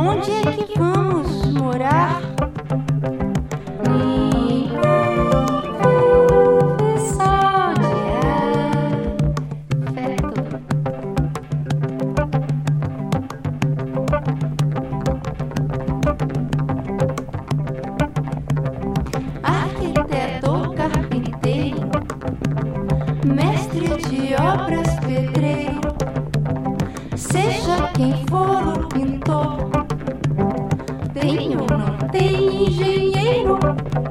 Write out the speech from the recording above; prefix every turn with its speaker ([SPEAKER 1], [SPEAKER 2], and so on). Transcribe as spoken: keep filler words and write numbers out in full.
[SPEAKER 1] Onde é que vamos morar? Nenhum vive só de afeto. Arquiteto, carpinteiro, mestre de obras, pedreiro, seja quem for o pintor, tem ou não tem engenheiro.